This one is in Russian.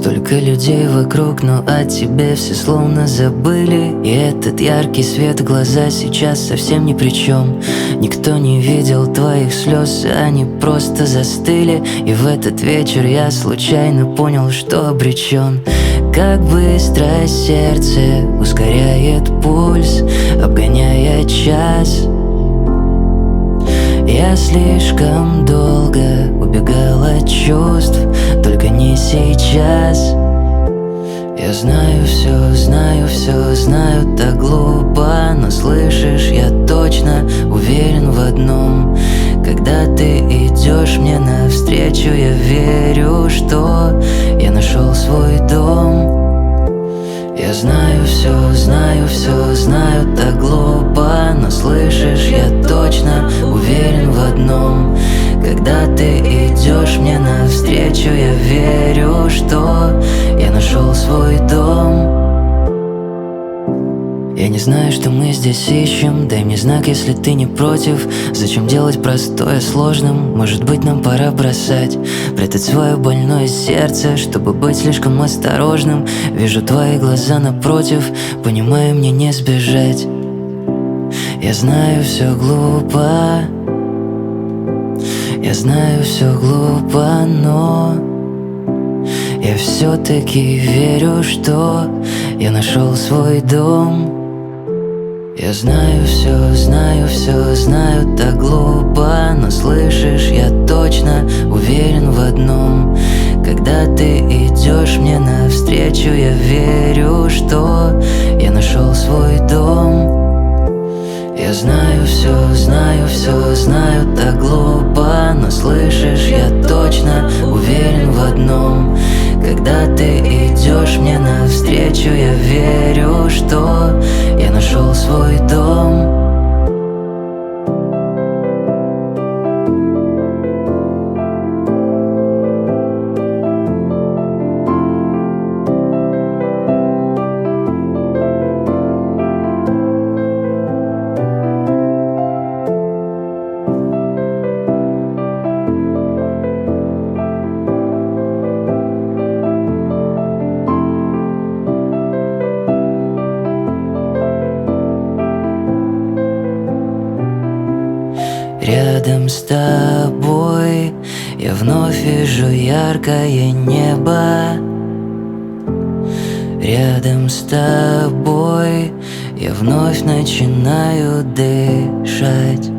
Столько людей вокруг, но о тебе все словно забыли. И этот яркий свет в глаза сейчас совсем ни при чем. Никто не видел твоих слез, они просто застыли. И в этот вечер я случайно понял, что обречен. Как быстро сердце ускоряет пульс, обгоняя час. Я слишком долго убегал от чувств, только не сейчас. Я знаю все, знаю так глупо, но слышишь, я точно уверен в одном. Когда ты идешь мне навстречу, я верю, что я нашел свой дом. Я знаю все, знаю так глупо, но слышишь, я точно уверен в одном. Когда ты идешь мне навстречу, я верю, что я нашел свой дом. Я не знаю, что мы здесь ищем, дай мне знак, если ты не против. Зачем делать простое сложным? Может быть, нам пора бросать, прятать свое больное сердце, чтобы быть слишком осторожным. Вижу твои глаза напротив, понимаю, мне не сбежать. Я знаю, все глупо, я знаю, все глупо, но я все-таки верю, что я нашел свой дом. Я знаю все, знаю так глупо, но слышишь, я точно уверен в одном. Когда ты идешь мне навстречу, я верю, что я нашел свой дом. Я знаю все, знаю так глупо, но слышишь, я точно уверен в одном. Когда ты идешь мне навстречу, я верю, что я нашел свой дом. Рядом с тобой я вновь вижу яркое небо. Рядом с тобой я вновь начинаю дышать.